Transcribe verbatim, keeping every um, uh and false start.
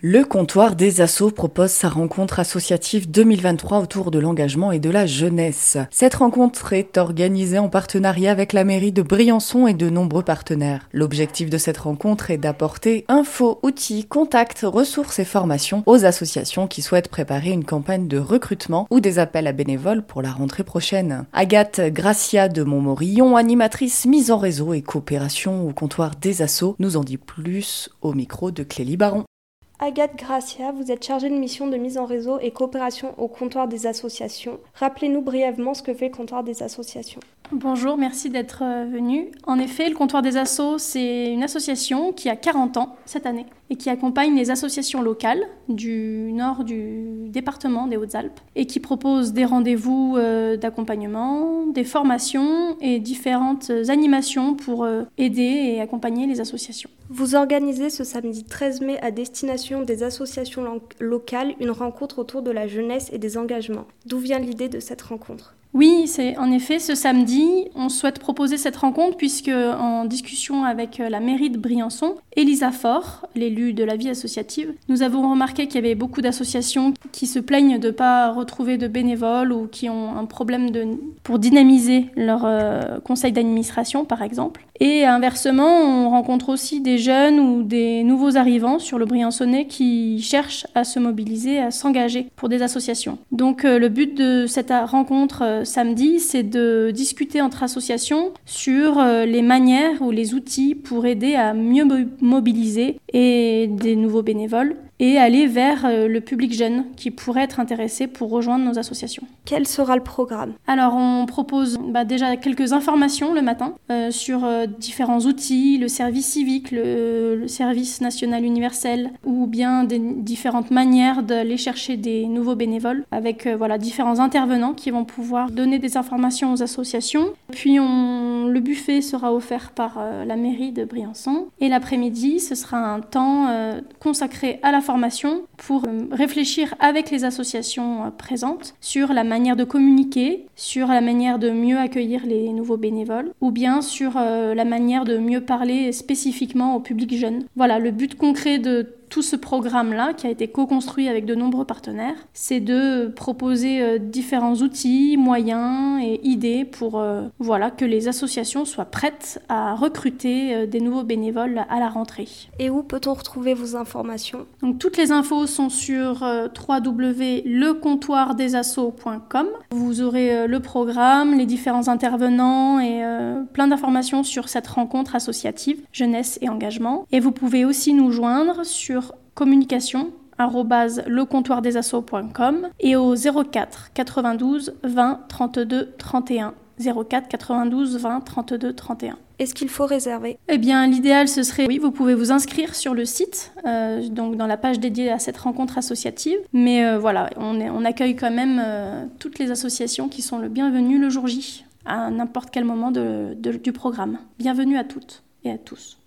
Le comptoir des assos propose sa rencontre associative deux mille vingt-trois autour de l'engagement et de la jeunesse. Cette rencontre est organisée en partenariat avec la mairie de Briançon et de nombreux partenaires. L'objectif de cette rencontre est d'apporter infos, outils, contacts, ressources et formations aux associations qui souhaitent préparer une campagne de recrutement ou des appels à bénévoles pour la rentrée prochaine. Agathe Gracia de Montmorillon, animatrice mise en réseau et coopération au comptoir des assos, nous en dit plus au micro de Clélie Baron. Agathe Gracia, vous êtes chargée de mission de mise en réseau et coopération au comptoir des associations. Rappelez-nous brièvement ce que fait le comptoir des associations. Bonjour, merci d'être venu. En effet, le comptoir des assos, c'est une association qui a quarante ans cette année et qui accompagne les associations locales du nord du département des Hautes-Alpes et qui propose des rendez-vous d'accompagnement, des formations et différentes animations pour aider et accompagner les associations. Vous organisez ce samedi treize mai à destination des associations lo- locales une rencontre autour de la jeunesse et des engagements. D'où vient l'idée de cette rencontre ? Oui, c'est en effet ce samedi, on souhaite proposer cette rencontre puisque en discussion avec la mairie de Briançon, Elisa Faure, l'élue de la vie associative, nous avons remarqué qu'il y avait beaucoup d'associations qui se plaignent de ne pas retrouver de bénévoles ou qui ont un problème de, pour dynamiser leur euh, conseil d'administration par exemple. Et inversement, on rencontre aussi des jeunes ou des nouveaux arrivants sur le Briançonnais qui cherchent à se mobiliser, à s'engager pour des associations. Donc euh, le but de cette rencontre euh, samedi, c'est de discuter entre associations sur euh, les manières ou les outils pour aider à mieux mo- mobiliser et des nouveaux bénévoles et aller vers euh, le public jeune qui pourrait être intéressé pour rejoindre nos associations. Quel sera le programme ? Alors on propose bah, déjà quelques informations le matin euh, sur euh, différents outils, le service civique, le, le service national universel ou bien des différentes manières d'aller chercher des nouveaux bénévoles avec euh, voilà, différents intervenants qui vont pouvoir donner des informations aux associations. Puis on, le buffet sera offert par euh, la mairie de Briançon et l'après-midi ce sera un temps euh, consacré à la formation pour euh, réfléchir avec les associations euh, présentes sur la manière de communiquer, sur la manière de mieux accueillir les nouveaux bénévoles ou bien sur euh, la manière de mieux parler spécifiquement au public jeune. Voilà, le but concret de tout ce programme-là, qui a été co-construit avec de nombreux partenaires, c'est de proposer euh, différents outils, moyens et idées pour euh, voilà, que les associations soient prêtes à recruter euh, des nouveaux bénévoles à la rentrée. Et où peut-on retrouver vos informations ? Donc, toutes les infos sont sur euh, w w w point le comptoir des assos point com. Vous aurez euh, le programme, les différents intervenants et euh, plein d'informations sur cette rencontre associative, jeunesse et engagement. Et vous pouvez aussi nous joindre sur communication arobase le comptoir des assos point com et au zéro quatre quatre-vingt-douze vingt trente-deux trente et un. zéro quatre quatre-vingt-douze vingt trente-deux trente et un. Est-ce qu'il faut réserver ? Eh bien, l'idéal, ce serait, oui, vous pouvez vous inscrire sur le site, euh, donc dans la page dédiée à cette rencontre associative. Mais euh, voilà, on, est, on accueille quand même euh, toutes les associations qui sont le bienvenu le jour J, à n'importe quel moment de, de, du programme. Bienvenue à toutes et à tous.